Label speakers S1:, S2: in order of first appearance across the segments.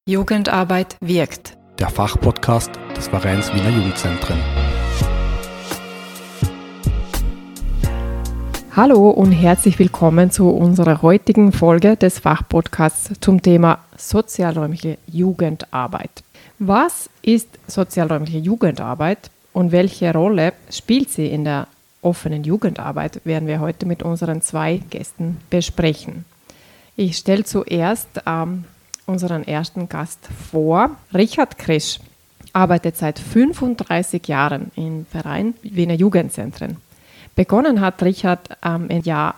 S1: Jugendarbeit wirkt.
S2: Der Fachpodcast des Vereins Wiener Jugendzentren.
S3: Hallo und herzlich willkommen zu unserer heutigen Folge des Fachpodcasts zum Thema sozialräumliche Jugendarbeit. Was ist sozialräumliche Jugendarbeit und welche Rolle spielt sie in der offenen Jugendarbeit, werden wir heute mit unseren zwei Gästen besprechen. Ich stelle zuerst unseren ersten Gast vor. Richard Krisch arbeitet seit 35 Jahren im Verein Wiener Jugendzentren. Begonnen hat Richard im Jahr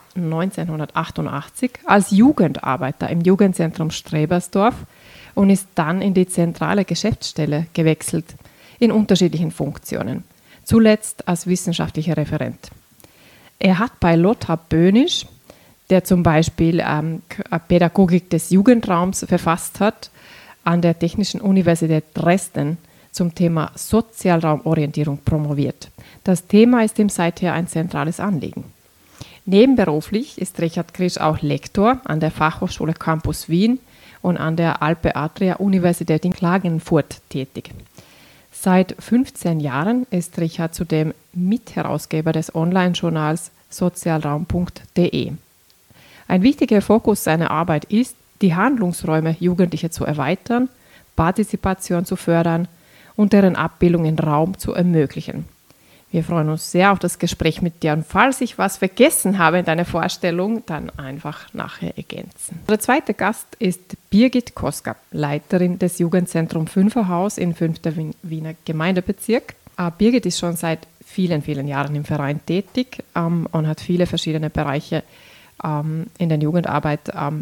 S3: 1988 als Jugendarbeiter im Jugendzentrum Strebersdorf und ist dann in die zentrale Geschäftsstelle gewechselt in unterschiedlichen Funktionen, zuletzt als wissenschaftlicher Referent. Er hat bei Lothar Bönisch, der zum Beispiel Pädagogik des Jugendraums verfasst hat, an der Technischen Universität Dresden zum Thema Sozialraumorientierung promoviert. Das Thema ist ihm seither ein zentrales Anliegen. Nebenberuflich ist Richard Krisch auch Lektor an der Fachhochschule Campus Wien und an der Alpe Adria Universität in Klagenfurt tätig. Seit 15 Jahren ist Richard zudem Mitherausgeber des Online-Journals sozialraum.de. Ein wichtiger Fokus seiner Arbeit ist, die Handlungsräume Jugendlicher zu erweitern, Partizipation zu fördern und deren Abbildung in Raum zu ermöglichen. Wir freuen uns sehr auf das Gespräch mit dir und falls ich was vergessen habe in deiner Vorstellung, dann einfach nachher ergänzen. Der zweite Gast ist Birgit Koska, Leiterin des Jugendzentrum Fünferhaus im 5. Wiener Gemeindebezirk. Birgit ist schon seit vielen, vielen Jahren im Verein tätig und hat viele verschiedene Bereiche in der Jugendarbeit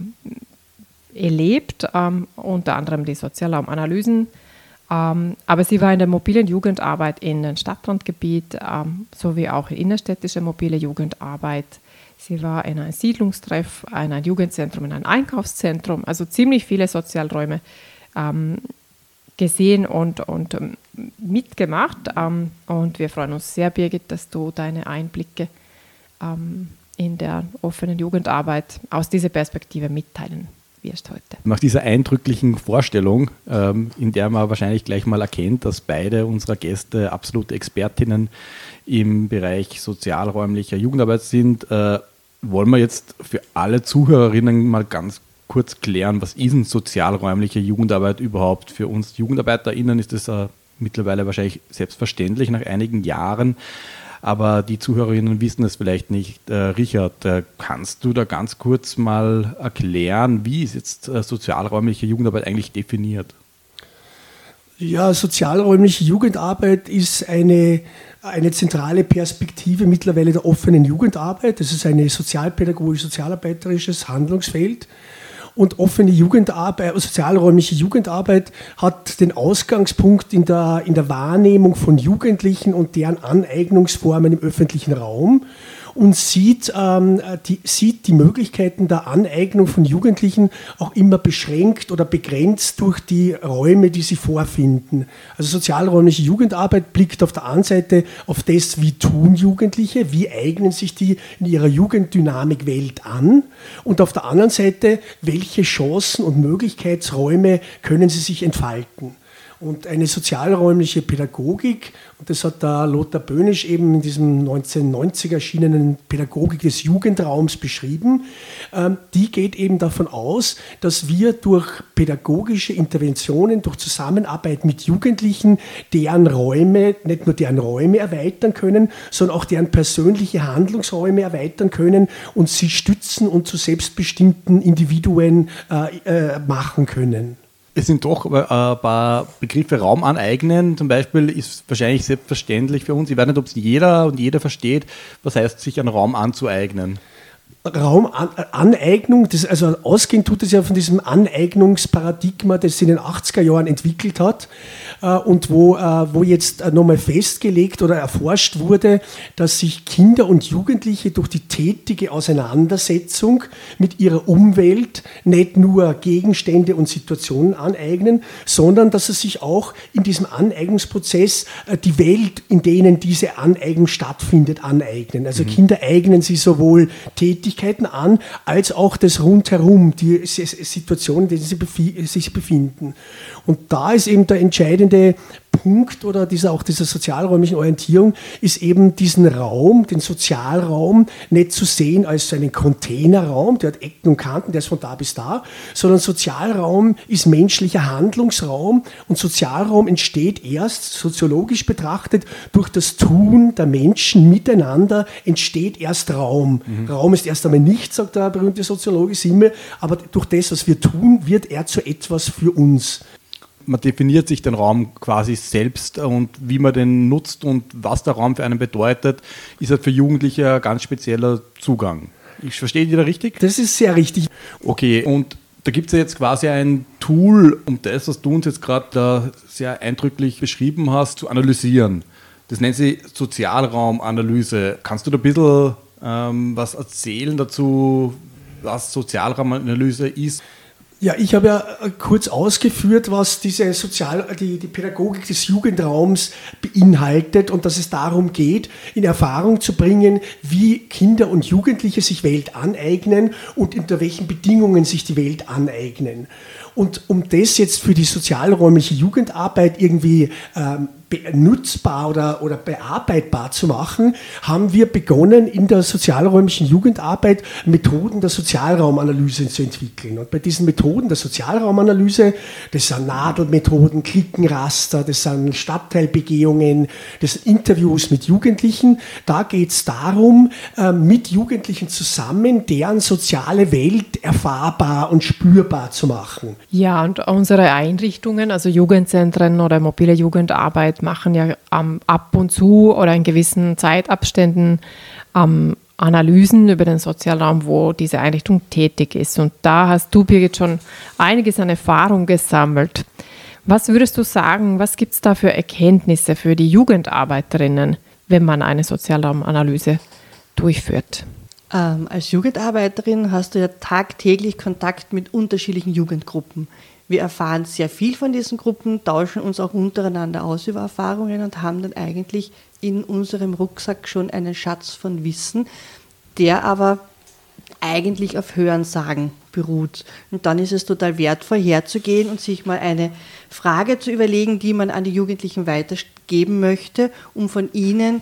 S3: erlebt, unter anderem die Sozialraumanalysen, aber sie war in der mobilen Jugendarbeit in den Stadtrandgebiet sowie auch in innerstädtische mobile Jugendarbeit. Sie war in einem Siedlungstreff, in einem Jugendzentrum, in einem Einkaufszentrum, also ziemlich viele Sozialräume gesehen und mitgemacht. Und wir freuen uns sehr, Birgit, dass du deine Einblicke in der offenen Jugendarbeit aus dieser Perspektive mitteilen wirst heute.
S2: Nach dieser eindrücklichen Vorstellung, in der man wahrscheinlich gleich mal erkennt, dass beide unserer Gäste absolute Expertinnen im Bereich sozialräumlicher Jugendarbeit sind, wollen wir jetzt für alle Zuhörerinnen mal ganz kurz klären, was ist denn sozialräumliche Jugendarbeit überhaupt? Für uns JugendarbeiterInnen ist das mittlerweile wahrscheinlich selbstverständlich nach einigen Jahren. Aber die Zuhörerinnen wissen es vielleicht nicht. Richard, kannst du da ganz kurz mal erklären, wie ist jetzt sozialräumliche Jugendarbeit eigentlich definiert?
S4: Ja, sozialräumliche Jugendarbeit ist eine zentrale Perspektive mittlerweile der offenen Jugendarbeit. Das ist ein sozialpädagogisch-sozialarbeiterisches Handlungsfeld. Und offene Jugendarbeit, sozialräumliche Jugendarbeit hat den Ausgangspunkt in der Wahrnehmung von Jugendlichen und deren Aneignungsformen im öffentlichen Raum und sieht die Möglichkeiten der Aneignung von Jugendlichen auch immer beschränkt oder begrenzt durch die Räume, die sie vorfinden. Also sozialräumliche Jugendarbeit blickt auf der einen Seite auf das, wie tun Jugendliche, wie eignen sich die in ihrer Jugenddynamikwelt an und auf der anderen Seite, welche Chancen und Möglichkeitsräume können sie sich entfalten. Und eine sozialräumliche Pädagogik, und das hat der Lothar Bönisch eben in diesem 1990 erschienenen Pädagogik des Jugendraums beschrieben, die geht eben davon aus, dass wir durch pädagogische Interventionen, durch Zusammenarbeit mit Jugendlichen deren Räume, nicht nur deren Räume erweitern können, sondern auch deren persönliche Handlungsräume erweitern können und sie stützen und zu selbstbestimmten Individuen machen können.
S2: Es sind doch ein paar Begriffe. Raum aneignen zum Beispiel ist wahrscheinlich selbstverständlich für uns. Ich weiß nicht, ob es jeder versteht, was heißt, sich einen Raum anzueignen.
S4: Raumaneignung, also ausgehend tut es ja von diesem Aneignungsparadigma, das sich in den 80er Jahren entwickelt hat und wo jetzt nochmal festgelegt oder erforscht wurde, dass sich Kinder und Jugendliche durch die tätige Auseinandersetzung mit ihrer Umwelt nicht nur Gegenstände und Situationen aneignen, sondern dass sie sich auch in diesem Aneignungsprozess die Welt, in denen diese Aneignung stattfindet, aneignen. Also Kinder eignen sich sowohl Tätigkeiten Tätigkeiten an, als auch das Rundherum, die Situation, in der sie sich befinden. Und da ist eben der entscheidende Punkt oder dieser sozialräumlichen Orientierung ist eben diesen Raum, den Sozialraum, nicht zu sehen als einen Containerraum, der hat Ecken und Kanten, der ist von da bis da, sondern Sozialraum ist menschlicher Handlungsraum und Sozialraum entsteht erst, soziologisch betrachtet, durch das Tun der Menschen miteinander entsteht erst Raum. Raum ist erst einmal nichts, sagt der berühmte Soziologe Simmel, aber durch das, was wir tun, wird er zu etwas für uns.
S2: Man definiert sich den Raum quasi selbst und wie man den nutzt und was der Raum für einen bedeutet, ist halt für Jugendliche ein ganz spezieller Zugang. Ich verstehe dich da richtig?
S4: Das ist sehr richtig.
S2: Okay, und da gibt es ja jetzt quasi ein Tool, um das, was du uns jetzt gerade da sehr eindrücklich beschrieben hast, zu analysieren. Das nennt sich Sozialraumanalyse. Kannst du da ein bisschen was erzählen dazu, was Sozialraumanalyse ist?
S4: Ja, ich habe ja kurz ausgeführt, was die Pädagogik des Jugendraums beinhaltet und dass es darum geht, in Erfahrung zu bringen, wie Kinder und Jugendliche sich Welt aneignen und unter welchen Bedingungen sich die Welt aneignen. Und um das jetzt für die sozialräumliche Jugendarbeit irgendwie nutzbar oder bearbeitbar zu machen, haben wir begonnen, in der sozialräumlichen Jugendarbeit Methoden der Sozialraumanalyse zu entwickeln. Und bei diesen Methoden der Sozialraumanalyse, das sind Nadelmethoden, Klickenraster, das sind Stadtteilbegehungen, das sind Interviews mit Jugendlichen, da geht es darum, mit Jugendlichen zusammen deren soziale Welt erfahrbar und spürbar zu machen.
S3: Ja, und unsere Einrichtungen, also Jugendzentren oder mobile Jugendarbeit, machen ja ab und zu oder in gewissen Zeitabständen Analysen über den Sozialraum, wo diese Einrichtung tätig ist. Und da hast du, Birgit, schon einiges an Erfahrung gesammelt. Was würdest du sagen, was gibt es da für Erkenntnisse für die Jugendarbeiterinnen, wenn man eine Sozialraumanalyse durchführt?
S5: Als Jugendarbeiterin hast du ja tagtäglich Kontakt mit unterschiedlichen Jugendgruppen. Wir erfahren sehr viel von diesen Gruppen, tauschen uns auch untereinander aus über Erfahrungen und haben dann eigentlich in unserem Rucksack schon einen Schatz von Wissen, der aber eigentlich auf Hörensagen beruht. Und dann ist es total wertvoll, herzugehen und sich mal eine Frage zu überlegen, die man an die Jugendlichen weitergeben möchte, um von ihnen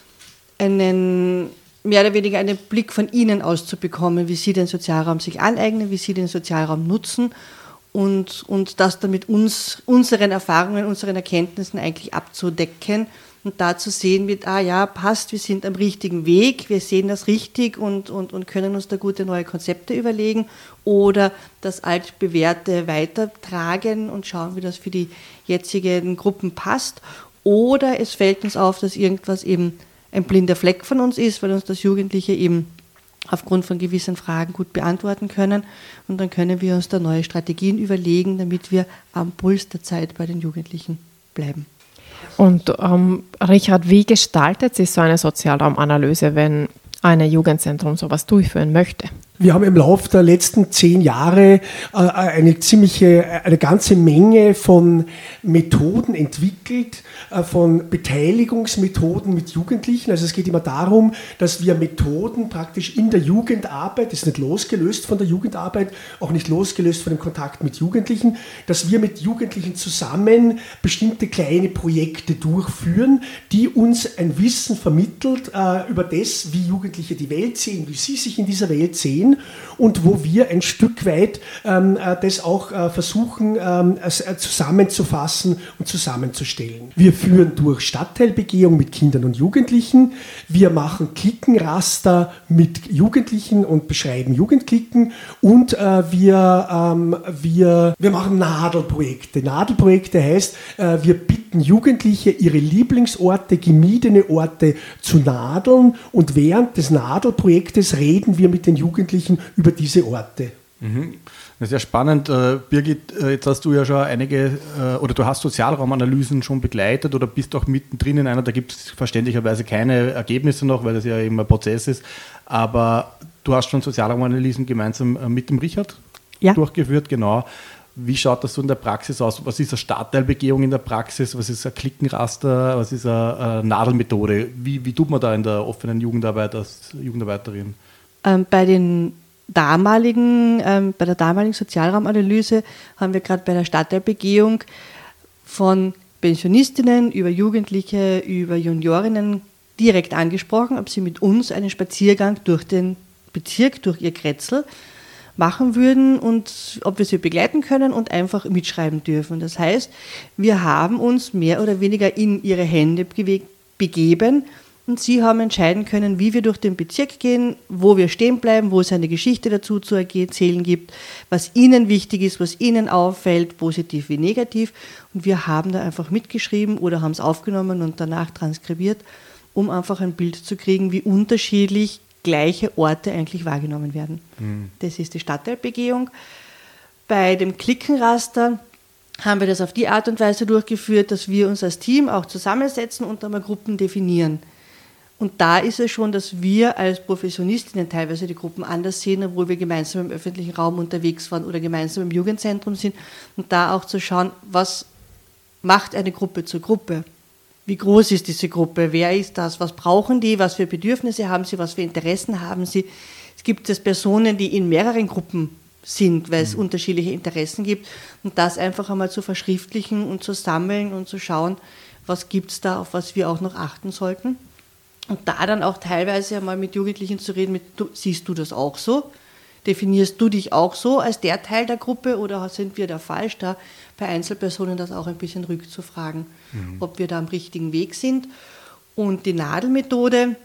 S5: mehr oder weniger einen Blick von ihnen auszubekommen, wie sie den Sozialraum sich aneignen, wie sie den Sozialraum nutzen und das dann mit unseren Erfahrungen, unseren Erkenntnissen eigentlich abzudecken und da zu sehen mit, passt, wir sind am richtigen Weg, wir sehen das richtig und können uns da gute neue Konzepte überlegen oder das altbewährte weitertragen und schauen, wie das für die jetzigen Gruppen passt. Oder es fällt uns auf, dass irgendwas eben ein blinder Fleck von uns ist, weil uns das Jugendliche eben aufgrund von gewissen Fragen gut beantworten können. Und dann können wir uns da neue Strategien überlegen, damit wir am Puls der Zeit bei den Jugendlichen bleiben.
S3: Und Richard, wie gestaltet sich so eine Sozialraumanalyse, wenn ein Jugendzentrum sowas durchführen möchte?
S4: Wir haben im Laufe der letzten 10 Jahre eine ganze Menge von Methoden entwickelt, von Beteiligungsmethoden mit Jugendlichen. Also es geht immer darum, dass wir Methoden praktisch in der Jugendarbeit, das ist nicht losgelöst von der Jugendarbeit, auch nicht losgelöst von dem Kontakt mit Jugendlichen, dass wir mit Jugendlichen zusammen bestimmte kleine Projekte durchführen, die uns ein Wissen vermittelt über das, wie Jugendliche die Welt sehen, wie sie sich in dieser Welt sehen. Und wo wir ein Stück weit das auch versuchen zusammenzufassen und zusammenzustellen. Wir führen durch Stadtteilbegehung mit Kindern und Jugendlichen. Wir machen Klickenraster mit Jugendlichen und beschreiben Jugendklicken. Und wir machen Nadelprojekte. Nadelprojekte heißt, wir bitten Jugendliche, ihre Lieblingsorte, gemiedene Orte zu nadeln. Und während des Nadelprojektes reden wir mit den Jugendlichen über diese Orte.
S2: Das ist ja spannend. Birgit, jetzt hast du ja schon du hast Sozialraumanalysen schon begleitet oder bist auch mittendrin in einer, da gibt es verständlicherweise keine Ergebnisse noch, weil das ja eben ein Prozess ist, aber du hast schon Sozialraumanalysen gemeinsam mit dem Richard durchgeführt, genau. Wie schaut das so in der Praxis aus? Was ist eine Stadtteilbegehung in der Praxis? Was ist ein Klickenraster? Was ist eine Nadelmethode? Wie tut man da in der offenen Jugendarbeit als Jugendarbeiterin?
S5: Bei der damaligen Sozialraumanalyse haben wir gerade bei der Stadtteilbegehung von Pensionistinnen über Jugendliche, über Juniorinnen direkt angesprochen, ob sie mit uns einen Spaziergang durch den Bezirk, durch ihr Kretzel machen würden und ob wir sie begleiten können und einfach mitschreiben dürfen. Das heißt, wir haben uns mehr oder weniger in ihre Hände begeben und sie haben entscheiden können, wie wir durch den Bezirk gehen, wo wir stehen bleiben, wo es eine Geschichte dazu zu erzählen gibt, was ihnen wichtig ist, was ihnen auffällt, positiv wie negativ. Und wir haben da einfach mitgeschrieben oder haben es aufgenommen und danach transkribiert, um einfach ein Bild zu kriegen, wie unterschiedlich gleiche Orte eigentlich wahrgenommen werden. Das ist die Stadtteilbegehung. Bei dem Klickenraster haben wir das auf die Art und Weise durchgeführt, dass wir uns als Team auch zusammensetzen und einmal Gruppen definieren. Und da ist es schon, dass wir als Professionistinnen teilweise die Gruppen anders sehen, obwohl wir gemeinsam im öffentlichen Raum unterwegs waren oder gemeinsam im Jugendzentrum sind. Und da auch zu schauen, was macht eine Gruppe zur Gruppe? Wie groß ist diese Gruppe? Wer ist das? Was brauchen die? Was für Bedürfnisse haben sie? Was für Interessen haben sie? Es gibt Personen, die in mehreren Gruppen sind, weil es unterschiedliche Interessen gibt. Und das einfach einmal zu verschriftlichen und zu sammeln und zu schauen, was gibt es da, auf was wir auch noch achten sollten. Und da dann auch teilweise einmal mit Jugendlichen zu reden, siehst du das auch so? Definierst du dich auch so als der Teil der Gruppe oder sind wir da falsch? Da bei Einzelpersonen das auch ein bisschen rückzufragen, ob wir da am richtigen Weg sind. Und die Nadelmethode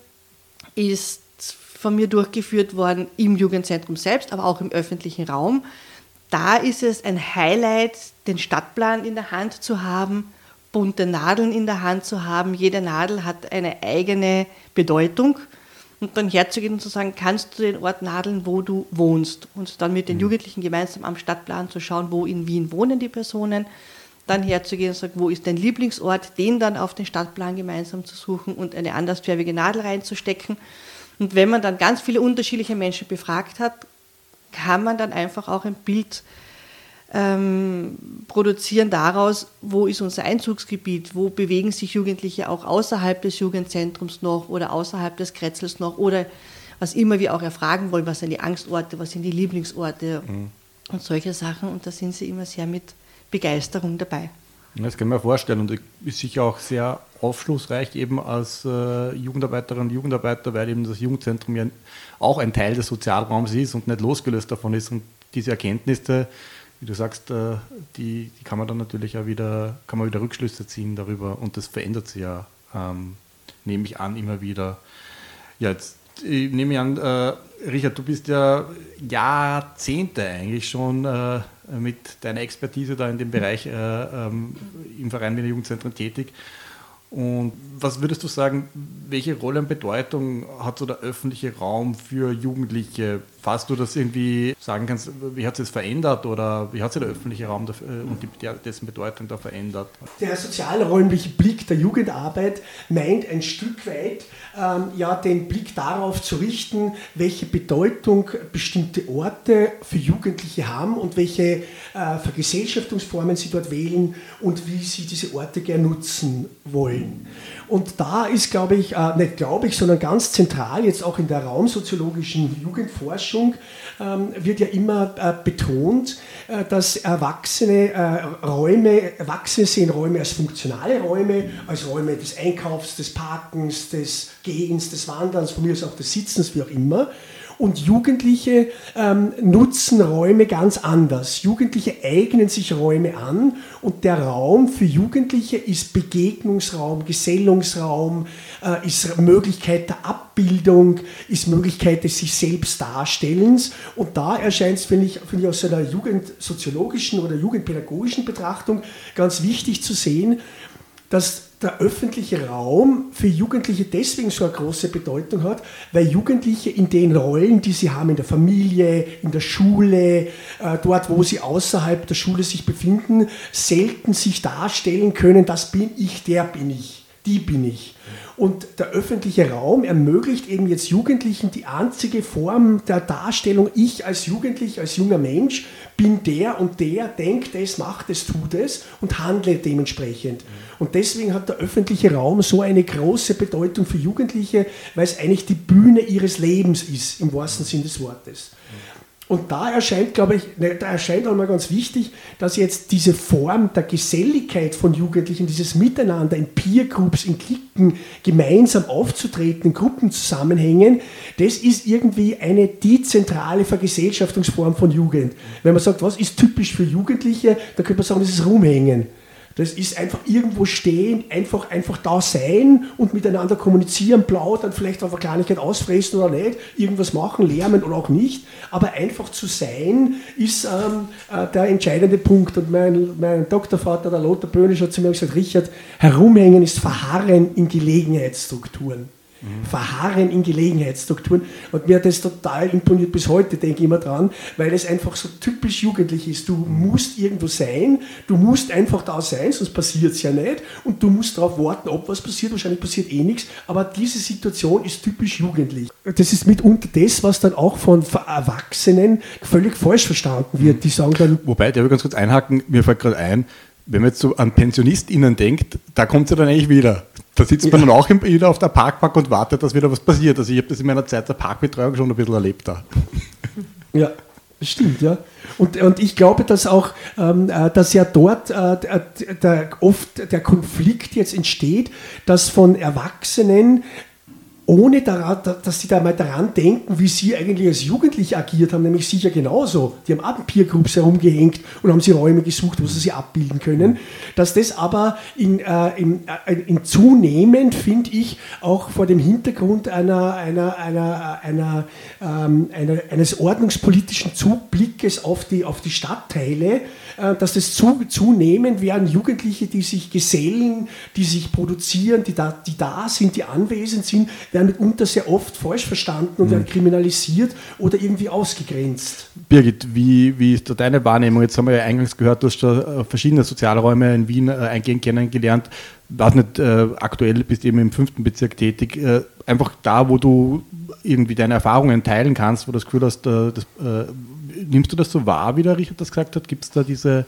S5: ist von mir durchgeführt worden im Jugendzentrum selbst, aber auch im öffentlichen Raum. Da ist es ein Highlight, den Stadtplan in der Hand zu haben, bunte Nadeln in der Hand zu haben. Jede Nadel hat eine eigene Bedeutung. Und dann herzugehen und zu sagen, kannst du den Ort nadeln, wo du wohnst? Und dann mit den Jugendlichen gemeinsam am Stadtplan zu schauen, wo in Wien wohnen die Personen. Dann herzugehen und zu sagen, wo ist dein Lieblingsort? Den dann auf den Stadtplan gemeinsam zu suchen und eine andersfarbige Nadel reinzustecken. Und wenn man dann ganz viele unterschiedliche Menschen befragt hat, kann man dann einfach auch ein Bild produzieren daraus, wo ist unser Einzugsgebiet, wo bewegen sich Jugendliche auch außerhalb des Jugendzentrums noch oder außerhalb des Kretzels noch oder was immer wir auch erfragen wollen, was sind die Angstorte, was sind die Lieblingsorte und solche Sachen und da sind sie immer sehr mit Begeisterung dabei.
S2: Das kann man mir vorstellen und ist sicher auch sehr aufschlussreich eben als Jugendarbeiterinnen und Jugendarbeiter, weil eben das Jugendzentrum ja auch ein Teil des Sozialraums ist und nicht losgelöst davon ist und diese Erkenntnisse, wie du sagst, die kann man dann natürlich auch wieder Rückschlüsse ziehen darüber und das verändert sich ja, nehme ich an, immer wieder. Ja, jetzt nehme ich an, Richard, du bist ja Jahrzehnte eigentlich schon mit deiner Expertise da in dem Bereich im Verein Wiener Jugendzentren tätig. Und was würdest du sagen, welche Rolle und Bedeutung hat so der öffentliche Raum für Jugendliche? Falls du das irgendwie sagen kannst, wie hat sich das verändert oder wie hat sich der öffentliche Raum und dessen Bedeutung da verändert?
S4: Der sozialräumliche Blick der Jugendarbeit meint ein Stück weit den Blick darauf zu richten, welche Bedeutung bestimmte Orte für Jugendliche haben und welche Vergesellschaftungsformen sie dort wählen und wie sie diese Orte gern nutzen wollen. Und da ist, sondern ganz zentral, jetzt auch in der raumsoziologischen Jugendforschung, wird ja immer betont, dass Erwachsene sehen Räume als funktionale Räume, als Räume des Einkaufs, des Parkens, des Gehens, des Wanderns, von mir aus auch des Sitzens, wie auch immer. Und Jugendliche nutzen Räume ganz anders. Jugendliche eignen sich Räume an und der Raum für Jugendliche ist Begegnungsraum, Gesellungsraum, ist Möglichkeit der Abbildung, ist Möglichkeit des sich selbst Darstellens. Und da erscheint es, finde ich, aus einer jugendsoziologischen oder jugendpädagogischen Betrachtung ganz wichtig zu sehen, dass der öffentliche Raum für Jugendliche deswegen so eine große Bedeutung hat, weil Jugendliche in den Rollen, die sie haben in der Familie, in der Schule, dort, wo sie außerhalb der Schule sich befinden, selten sich darstellen können, das bin ich, der bin ich, die bin ich. Und der öffentliche Raum ermöglicht eben jetzt Jugendlichen die einzige Form der Darstellung, ich als Jugendlicher, als junger Mensch, bin der und der, denkt es, macht es, tut es und handle dementsprechend. Und deswegen hat der öffentliche Raum so eine große Bedeutung für Jugendliche, weil es eigentlich die Bühne ihres Lebens ist, im wahrsten Sinn des Wortes. Und da erscheint, glaube ich, auch mal ganz wichtig, dass jetzt diese Form der Geselligkeit von Jugendlichen, dieses Miteinander in Peer-Groups, in Cliquen, gemeinsam aufzutreten, in Gruppenzusammenhängen, das ist irgendwie eine dezentrale Vergesellschaftungsform von Jugend. Wenn man sagt, was ist typisch für Jugendliche, dann könnte man sagen, das ist Rumhängen. Das ist einfach irgendwo stehen, einfach da sein und miteinander kommunizieren, plaudern, vielleicht auf eine Kleinigkeit ausfressen oder nicht, irgendwas machen, lärmen oder auch nicht. Aber einfach zu sein, ist der entscheidende Punkt. Und mein Doktorvater, der Lothar Böhnisch, hat zu mir gesagt, Richard, herumhängen ist Verharren in Gelegenheitsstrukturen. Verharren in Gelegenheitsstrukturen. Und mir hat das total imponiert, bis heute denke ich immer dran, weil es einfach so typisch jugendlich ist. Du musst irgendwo sein, du musst einfach da sein, sonst passiert es ja nicht und du musst darauf warten, ob was passiert, wahrscheinlich passiert eh nichts, aber diese Situation ist typisch jugendlich. Das ist mitunter das, was dann auch von Erwachsenen völlig falsch verstanden wird. Die sagen dann...
S2: Wobei, der will ganz kurz einhaken, mir fällt gerade ein, wenn man jetzt so an PensionistInnen denkt, da kommt sie dann eigentlich wieder. Da sitzt man dann auch wieder auf der Parkbank und wartet, dass wieder was passiert. Also ich habe das in meiner Zeit der Parkbetreuung schon ein bisschen erlebt da.
S4: Ja, das stimmt, ja. Und ich glaube, dass auch, dass ja dort oft der Konflikt jetzt entsteht, dass von Erwachsenen, ohne dass sie da mal daran denken, wie sie eigentlich als Jugendliche agiert haben, nämlich sicher genauso. Die haben auch in Peergroups herumgehängt und haben sie Räume gesucht, wo sie sich abbilden können. Dass das aber in zunehmend, finde ich, auch vor dem Hintergrund eines ordnungspolitischen Zublickes auf die Stadtteile, dass das zunehmend werden Jugendliche, die sich gesellen, die sich produzieren, die da sind, die anwesend sind, werden mitunter sehr oft falsch verstanden und werden kriminalisiert oder irgendwie ausgegrenzt.
S2: Birgit, wie ist da deine Wahrnehmung? Jetzt haben wir ja eingangs gehört, du hast schon verschiedene Sozialräume in Wien eingehend kennengelernt. Weiß nicht, aktuell bist du eben im 5. Bezirk tätig. Einfach da, wo du irgendwie deine Erfahrungen teilen kannst, wo du das Gefühl hast, nimmst du das so wahr, wie der Richard das gesagt hat? Gibt es da diese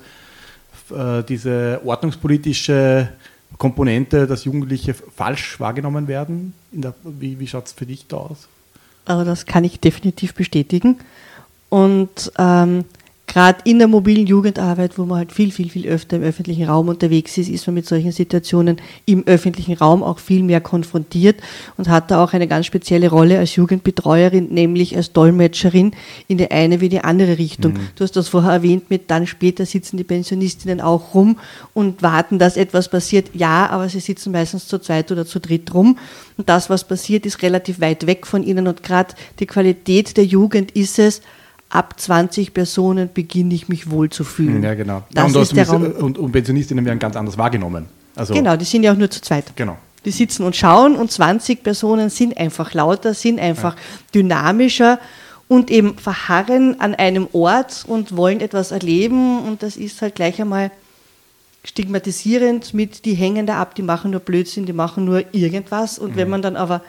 S2: ordnungspolitische Komponente, dass Jugendliche falsch wahrgenommen werden? Wie schaut es für dich da aus?
S5: Also das kann ich definitiv bestätigen. Und gerade in der mobilen Jugendarbeit, wo man halt viel öfter im öffentlichen Raum unterwegs ist man mit solchen Situationen im öffentlichen Raum auch viel mehr konfrontiert und hat da auch eine ganz spezielle Rolle als Jugendbetreuerin, nämlich als Dolmetscherin in die eine wie die andere Richtung. Du hast das vorher erwähnt dann später sitzen die Pensionistinnen auch rum und warten, dass etwas passiert. Ja, aber sie sitzen meistens zu zweit oder zu dritt rum und das, was passiert, ist relativ weit weg von ihnen und gerade die Qualität der Jugend ist es, ab 20 Personen beginne ich mich wohl zu fühlen.
S2: Ja, genau.
S5: Das ist der Raum.
S2: Und Pensionistinnen werden ganz anders wahrgenommen. Also
S5: genau, die sind ja auch nur zu zweit.
S2: Genau.
S5: Die sitzen und schauen und 20 Personen sind einfach lauter, sind einfach dynamischer und eben verharren an einem Ort und wollen etwas erleben und das ist halt gleich einmal stigmatisierend mit, die hängen da ab, die machen nur Blödsinn, die machen nur irgendwas und wenn man dann aber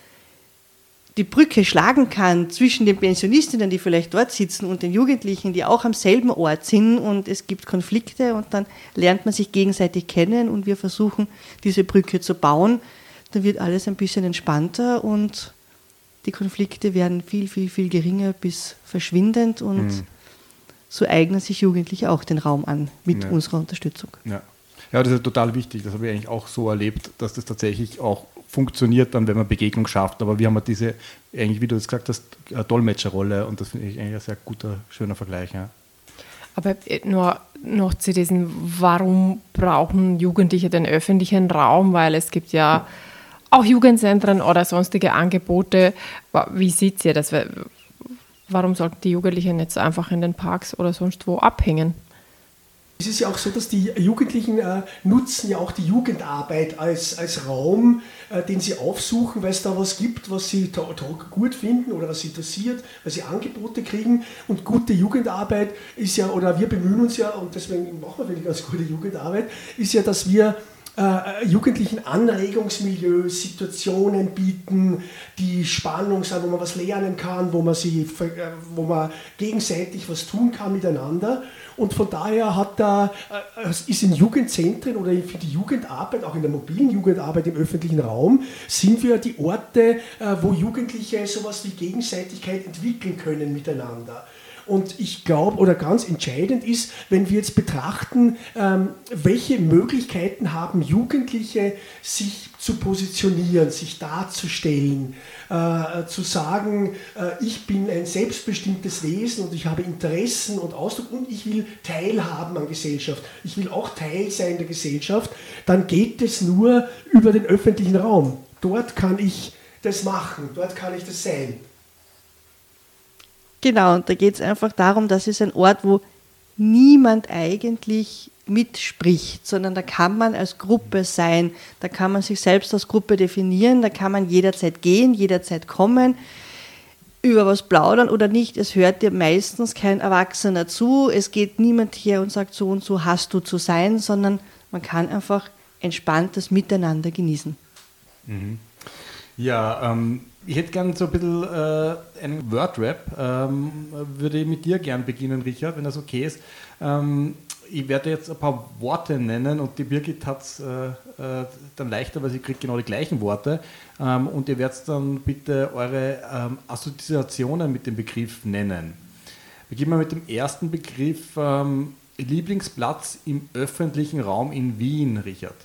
S5: die Brücke schlagen kann zwischen den Pensionistinnen, die vielleicht dort sitzen, und den Jugendlichen, die auch am selben Ort sind und es gibt Konflikte und dann lernt man sich gegenseitig kennen und wir versuchen, diese Brücke zu bauen, dann wird alles ein bisschen entspannter und die Konflikte werden viel geringer bis verschwindend und so eignen sich Jugendliche auch den Raum an mit unserer Unterstützung.
S2: Ja, das ist total wichtig. Das habe ich eigentlich auch so erlebt, dass das tatsächlich auch funktioniert dann, wenn man Begegnung schafft. Aber wir haben diese, eigentlich, wie du jetzt gesagt hast, Dolmetscherrolle und das finde ich eigentlich ein sehr guter, schöner Vergleich. Ja.
S3: Aber nur noch zu diesem, warum brauchen Jugendliche den öffentlichen Raum? Weil es gibt ja auch Jugendzentren oder sonstige Angebote. Wie seht ihr das? Warum sollten die Jugendlichen jetzt einfach in den Parks oder sonst wo abhängen?
S4: Es ist ja auch so, dass die Jugendlichen nutzen ja auch die Jugendarbeit als Raum, den sie aufsuchen, weil es da was gibt, was sie gut finden oder was sie interessiert, weil sie Angebote kriegen. Und gute Jugendarbeit ist ja, oder wir bemühen uns ja, und deswegen machen wir wirklich ganz gute Jugendarbeit, ist ja, dass wir Jugendlichen Anregungsmilieus, Situationen bieten, die Spannung sind, wo man was lernen kann, wo man gegenseitig was tun kann miteinander. Und von daher ist in Jugendzentren oder für die Jugendarbeit, auch in der mobilen Jugendarbeit im öffentlichen Raum, sind wir die Orte, wo Jugendliche sowas wie Gegenseitigkeit entwickeln können miteinander. Und ich glaube, oder ganz entscheidend ist, wenn wir jetzt betrachten, welche Möglichkeiten haben Jugendliche, sich zu positionieren, sich darzustellen, zu sagen, ich bin ein selbstbestimmtes Wesen und ich habe Interessen und Ausdruck und ich will teilhaben an Gesellschaft, ich will auch Teil sein der Gesellschaft, dann geht es nur über den öffentlichen Raum. Dort kann ich das machen, dort kann ich das sein.
S5: Genau, und da geht es einfach darum, das ist ein Ort, wo niemand eigentlich mitspricht, sondern da kann man als Gruppe sein, da kann man sich selbst als Gruppe definieren, da kann man jederzeit gehen, jederzeit kommen, über was plaudern oder nicht. Es hört dir meistens kein Erwachsener zu, es geht niemand her und sagt, so und so hast du zu sein, sondern man kann einfach entspanntes Miteinander genießen.
S2: Mhm. Ja, ich hätte gern so ein bisschen einen Wordrap. Würde ich mit dir gern beginnen, Richard, wenn das okay ist. Ich werde jetzt ein paar Worte nennen und die Birgit hat es dann leichter, weil sie kriegt genau die gleichen Worte. Und ihr werdet dann bitte eure Assoziationen mit dem Begriff nennen. Beginnen wir mit dem ersten Begriff. Lieblingsplatz im öffentlichen Raum in Wien, Richard.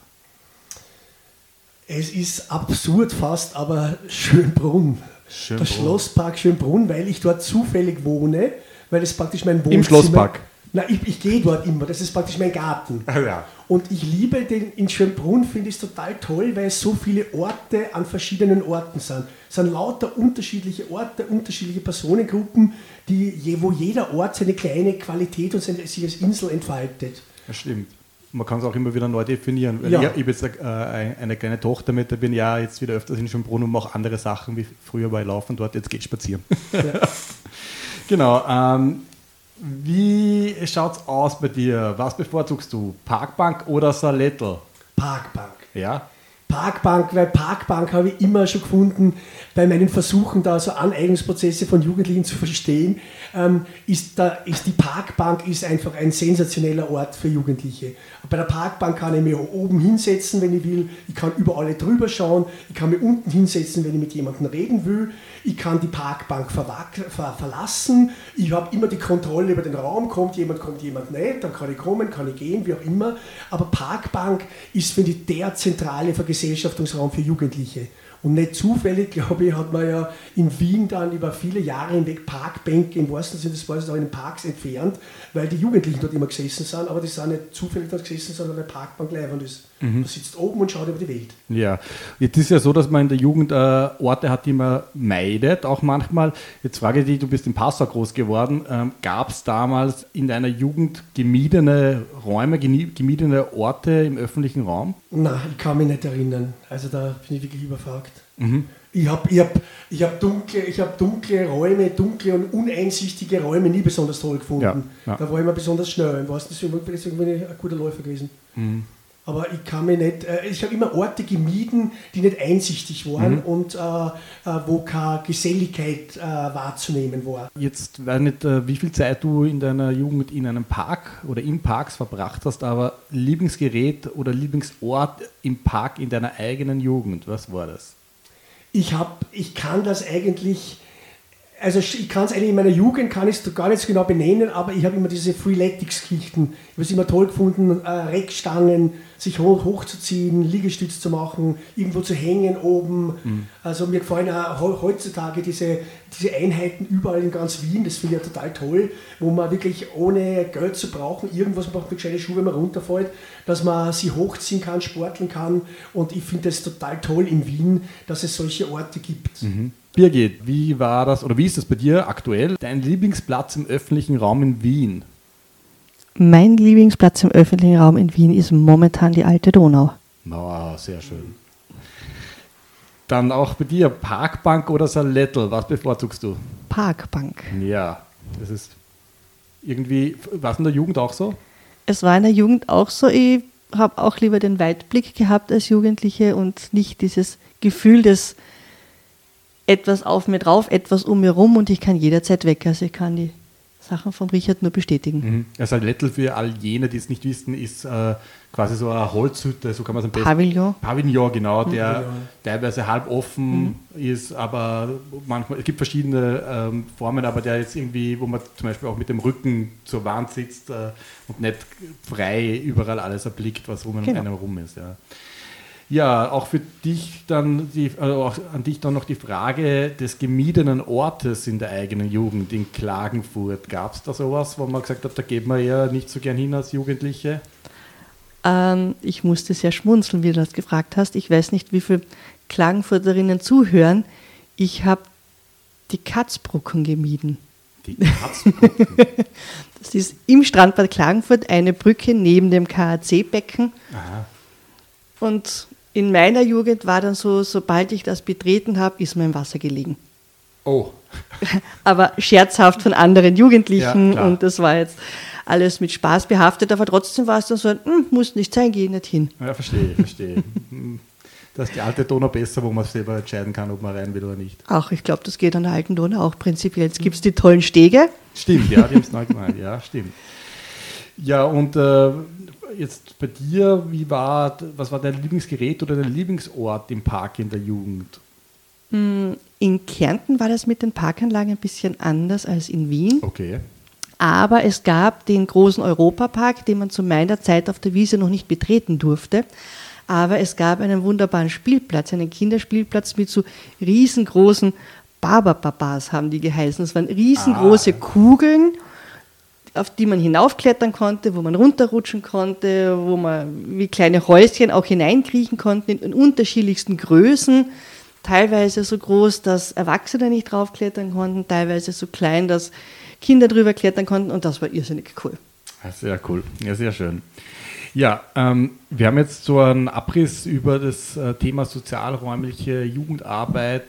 S4: Es ist absurd fast, aber Schönbrunn. Der Schlosspark Schönbrunn, weil ich dort zufällig wohne, weil es praktisch mein Wohnzimmer...
S2: Im Schlosspark?
S4: Nein, ich gehe dort immer, das ist praktisch mein Garten.
S2: Ah, ja.
S4: Und ich liebe den in Schönbrunn, finde ich es total toll, weil es so viele Orte an verschiedenen Orten sind. Es sind lauter unterschiedliche Orte, unterschiedliche Personengruppen, wo jeder Ort seine kleine Qualität und sich als Insel entfaltet.
S2: Das stimmt. Man kann es auch immer wieder neu definieren. Weil
S4: Ja.
S2: ich habe jetzt eine kleine Tochter mit, da bin ich ja jetzt wieder öfters in Schönbrunn und mache andere Sachen, wie früher war ich laufen dort, jetzt gehe ich spazieren.
S4: Ja.
S2: Genau. Wie schaut es aus bei dir? Was bevorzugst du? Parkbank oder Salettel?
S4: Parkbank.
S2: Ja?
S4: Parkbank, weil Parkbank habe ich immer schon gefunden, bei meinen Versuchen, da so Aneignungsprozesse von Jugendlichen zu verstehen, ist die Parkbank ist einfach ein sensationeller Ort für Jugendliche. Bei der Parkbank kann ich mich oben hinsetzen, wenn ich will, ich kann über alle drüber schauen, ich kann mich unten hinsetzen, wenn ich mit jemandem reden will, ich kann die Parkbank verlassen, ich habe immer die Kontrolle über den Raum, kommt jemand nicht, dann kann ich kommen, kann ich gehen, wie auch immer, aber Parkbank ist, finde ich, der zentrale Vergesellschaftungsraum für Jugendliche. Und nicht zufällig, glaube ich, hat man ja in Wien dann über viele Jahre hinweg Parkbänke im wahrsten Sinne des Wortes auch in den Parks entfernt, weil die Jugendlichen dort immer gesessen sind, aber die sind nicht zufällig dort gesessen, sondern weil Parkbank leibend ist. Man sitzt oben und schaut über die Welt.
S2: Ja, jetzt ist ja so, dass man in der Jugend Orte hat, die man meidet, auch manchmal. Jetzt frage ich dich, du bist in Passau groß geworden. Gab es damals in deiner Jugend gemiedene Räume, gemiedene Orte im öffentlichen Raum?
S4: Nein, ich kann mich nicht erinnern. Also da bin ich wirklich überfragt.
S2: Mhm.
S4: Ich hab dunkle Räume, dunkle und uneinsichtige Räume nie besonders toll gefunden.
S2: Ja.
S4: Da war ich immer besonders schnell. Deswegen bin ich ein guter Läufer gewesen.
S2: Mhm.
S4: Aber ich habe immer Orte gemieden, die nicht einsichtig waren und wo keine Geselligkeit wahrzunehmen war.
S2: Jetzt weiß nicht, wie viel Zeit du in deiner Jugend in einem Park oder in Parks verbracht hast, aber Lieblingsgerät oder Lieblingsort im Park in deiner eigenen Jugend, was war das?
S4: Ich kann das eigentlich, also ich kann es eigentlich in meiner Jugend, kann ich es gar nicht so genau benennen, aber ich habe immer diese Freeletics-Geschichten. Ich habe es immer toll gefunden, Reckstangen, sich hochzuziehen, Liegestütz zu machen, irgendwo zu hängen oben. Also mir gefallen auch heutzutage diese Einheiten überall in ganz Wien, das finde ich ja total toll, wo man wirklich ohne Geld zu brauchen, irgendwas braucht, mit gescheite Schuhe, wenn man runterfällt, dass man sie hochziehen kann, sporteln kann, und ich finde das total toll in Wien, dass es solche Orte gibt.
S2: Mhm. Birgit, wie war das oder wie ist das bei dir aktuell? Dein Lieblingsplatz im öffentlichen Raum in Wien?
S5: Mein Lieblingsplatz im öffentlichen Raum in Wien ist momentan die Alte Donau.
S2: Oh, sehr schön. Dann auch bei dir, Parkbank oder Salettel, was bevorzugst du?
S5: Parkbank.
S2: Ja, das ist irgendwie, war es in der Jugend auch so?
S5: Es war in der Jugend auch so, ich habe auch lieber den Weitblick gehabt als Jugendliche und nicht dieses Gefühl des etwas auf mir drauf, etwas um mir rum und ich kann jederzeit weg. Also ich kann die Sachen von Richard nur bestätigen.
S2: Also ein Lettl für all jene, die es nicht wissen, ist quasi so eine Holzhütte, so kann man es am besten... Pavillon, genau, der teilweise halb offen ist, aber manchmal, es gibt verschiedene Formen, aber der jetzt irgendwie, wo man zum Beispiel auch mit dem Rücken zur Wand sitzt und nicht frei überall alles erblickt, was um einem rum ist. Ja. Ja, auch für dich dann, auch an dich dann noch die Frage des gemiedenen Ortes in der eigenen Jugend in Klagenfurt. Gab es da sowas, wo man gesagt hat, da geht man ja nicht so gern hin als Jugendliche?
S5: Ich musste sehr schmunzeln, wie du das gefragt hast. Ich weiß nicht, wie viele Klagenfurterinnen zuhören. Ich habe die Katzbrucken gemieden.
S2: Die Katzbrucken?
S5: Das ist im Strandbad Klagenfurt eine Brücke neben dem KAC-Becken.
S2: Aha.
S5: Und in meiner Jugend war dann so, sobald ich das betreten habe, ist man im Wasser gelegen.
S2: Oh.
S5: Aber scherzhaft von anderen Jugendlichen
S2: ja,
S5: und das war jetzt alles mit Spaß behaftet, aber trotzdem war es dann so, muss nicht sein, geh nicht hin.
S2: Ja, verstehe. Das ist die alte Donau besser, wo man selber entscheiden kann, ob man rein will oder nicht.
S5: Ach, ich glaube, das geht an der alten Donau auch prinzipiell. Jetzt gibt es die tollen Stege.
S2: Stimmt, ja, die haben es neu gemacht. Ja, stimmt. Ja, und jetzt bei dir, was war dein Lieblingsgerät oder dein Lieblingsort im Park in der Jugend?
S5: In Kärnten war das mit den Parkanlagen ein bisschen anders als in Wien.
S2: Okay.
S5: Aber es gab den großen Europapark, den man zu meiner Zeit auf der Wiese noch nicht betreten durfte. Aber es gab einen wunderbaren Spielplatz, einen Kinderspielplatz mit so riesengroßen Barbapappas, haben die geheißen. Das waren riesengroße Kugeln, auf die man hinaufklettern konnte, wo man runterrutschen konnte, wo man wie kleine Häuschen auch hineinkriechen konnte in unterschiedlichsten Größen. Teilweise so groß, dass Erwachsene nicht draufklettern konnten, teilweise so klein, dass Kinder drüber klettern konnten und das war irrsinnig cool.
S2: Sehr cool, ja, sehr schön. Ja, wir haben jetzt so einen Abriss über das Thema sozialräumliche Jugendarbeit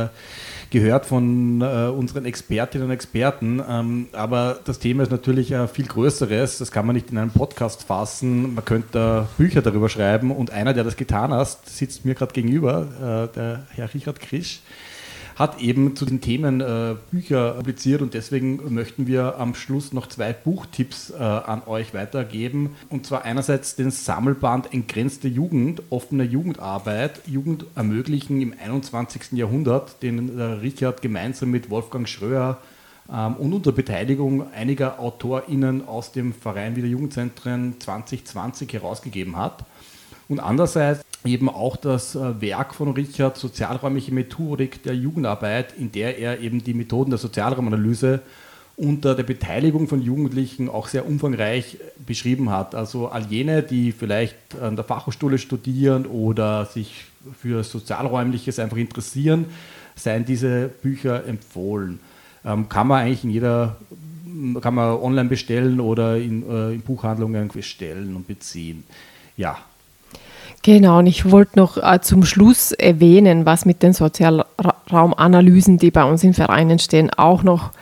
S2: gehört von unseren Expertinnen und Experten, aber das Thema ist natürlich ein viel größeres, das kann man nicht in einem Podcast fassen, man könnte Bücher darüber schreiben und einer, der das getan hat, sitzt mir gerade gegenüber, der Herr Richard Krisch, hat eben zu den Themen Bücher publiziert und deswegen möchten wir am Schluss noch 2 Buchtipps an euch weitergeben. Und zwar einerseits den Sammelband Entgrenzte Jugend, offene Jugendarbeit, Jugend ermöglichen im 21. Jahrhundert, den Richard gemeinsam mit Wolfgang Schröer und unter Beteiligung einiger AutorInnen aus dem Verein Wiener Jugendzentren 2020 herausgegeben hat. Und andererseits eben auch das Werk von Richard, Sozialräumliche Methodik der Jugendarbeit, in der er eben die Methoden der Sozialraumanalyse unter der Beteiligung von Jugendlichen auch sehr umfangreich beschrieben hat. Also all jene, die vielleicht an der Fachhochschule studieren oder sich für Sozialräumliches einfach interessieren, seien diese Bücher empfohlen. Kann man eigentlich kann man online bestellen oder in Buchhandlungen bestellen und beziehen. Ja.
S3: Genau, und ich wollte noch zum Schluss erwähnen, was mit den Sozialraumanalysen, die bei uns in Vereinen stehen, auch noch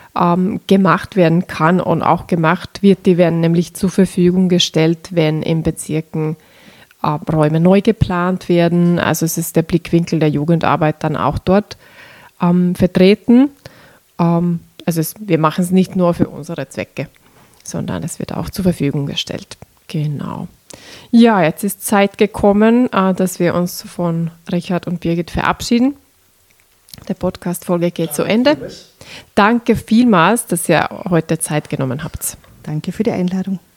S3: gemacht werden kann und auch gemacht wird. Die werden nämlich zur Verfügung gestellt, wenn in Bezirken Räume neu geplant werden. Also es ist der Blickwinkel der Jugendarbeit dann auch dort vertreten. Wir machen es nicht nur für unsere Zwecke, sondern es wird auch zur Verfügung gestellt. Genau. Ja, jetzt ist Zeit gekommen, dass wir uns von Richard und Birgit verabschieden. Die Podcast-Folge geht zu Ende. Danke vielmals, dass ihr heute Zeit genommen habt.
S5: Danke für die Einladung.